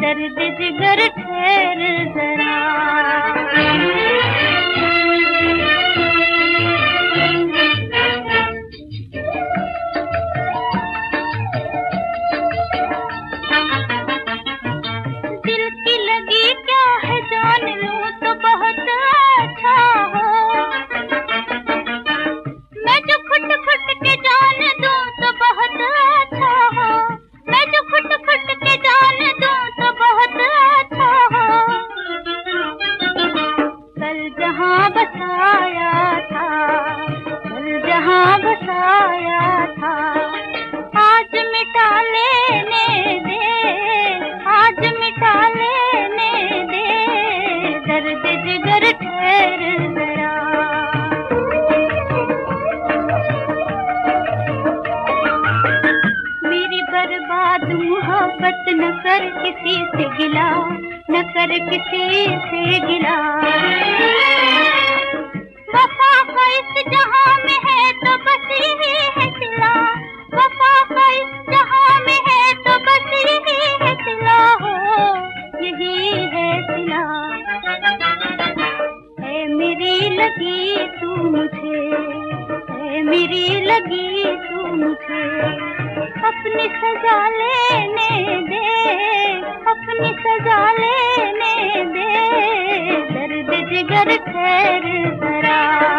दर्द जिगर ठहर जरा। दिल की लगी क्या है जान लूं तो बहुत अच्छा हो, मैं जो खुट खुट के जान दूं तो बहुत अच्छा हो, मैं जो खुट खुट के जान दूं तो बहुत अच्छा हो। कल जहां बसाया था, कल जहां बसाया था, आज मिटा लेने दे, आज मिटा लेने दे, दर्द जिगर ठहर जरा। मेरी बर्बाद मोहब्बत न कर किसी से गिला, न कर किसी से गिला। वफा का इस जहां में है तो बस यही है सिला, वफा का इस जहां में है तो बस यही है सिला हो, यही है सिला। है मेरी लगी तू मुझे, है मेरी लगी तू मुझे, अपनी सजा लेने दे, अपनी सजा लेने दे, दर्द जिगर ठहर जरा।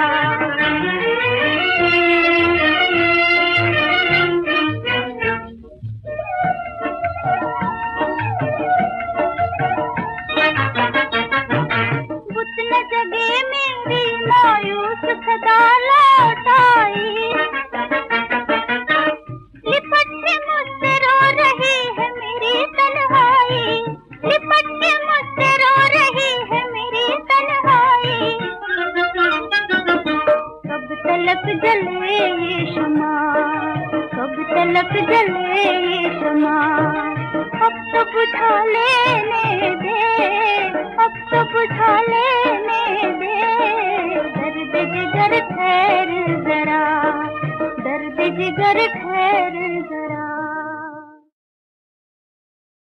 बुत न जगे मेरी मायूस सदा लौट आई, लिपट के मुझसे रो रही है मेरी तन्हाई, लिपट के मुझसे रो रही है मेरी तन्हाई। कब तलक जले ये शमा, कब तलक जले ये शमा, अब तो बुझा लेने दे, अब तो बुझा लेने दे, दर्द जिगर ठहर जरा, दर्द जिगर ठहर जरा।